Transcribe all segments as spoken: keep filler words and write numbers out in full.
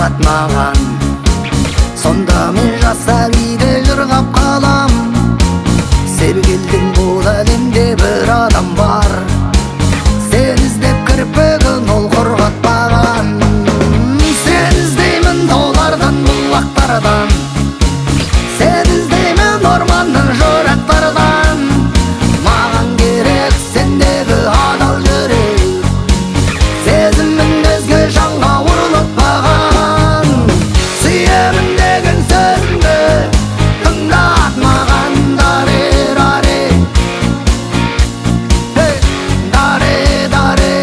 қатмаған. Сонда мен жаса күйде жырғап қалам. Sevgildim бұл әлемде бір адам бар. Сен іздеп кірпігін ол құрғатпаған. Сен іздеймін таулардан, бұлақтардан. Сен іздеймін орманның жырақтардан. Маған керек сендегі адал жүрек. Сезімін өзге жанға ұрлатпаған. Сүйемін деген сөзіңді тыңдатмаған. Даре, даре, даре, даре.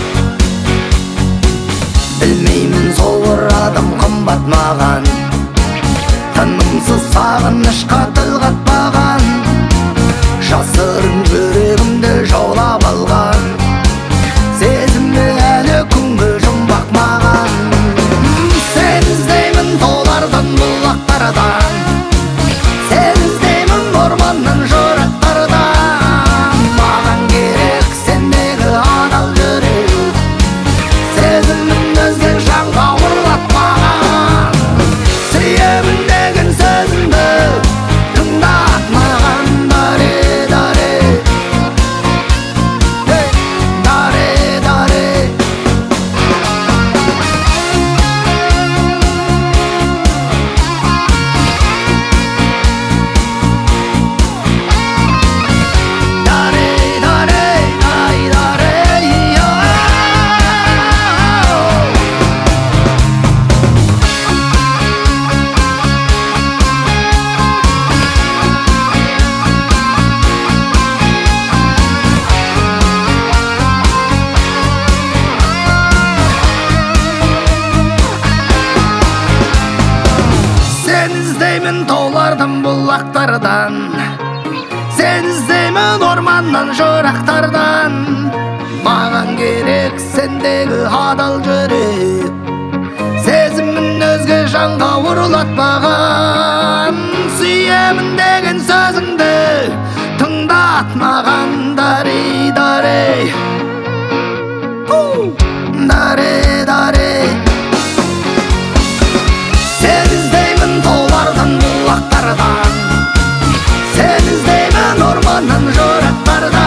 Білмеймін сол бір адам қымбат маған. Тынымсыз сағынышқа тіл қатпаған. Жасырын жүрегімді жаулап алған. Сезімді әлі күнгі жұмбақ маған. Сен іздеймін таулардан, бұлақтардан. Сен іздеймін орманның жырақтардан. Маған керек сендегі адал жүрек. Сезімін өзге жанға ұрлатпаған. Сүйемін деген сөзіңді тыңдатмаған. Даре, даре, даре, даре. Даре, даре, ай, даре, йо. Сен іздеймін таулардан, бұлақтардан. Сен іздеймін орманнан жырақтардан. Маған керек сендегі адал жүрек. Сезімін өзге жанға ұрлатпаған. Сүйемін деген сөзіңді тыңдатмаған. Даре, даре, даре, даре. Сен іздеймін таулардан, бұлақтардан. Сен іздеймін орманның жырақтардан.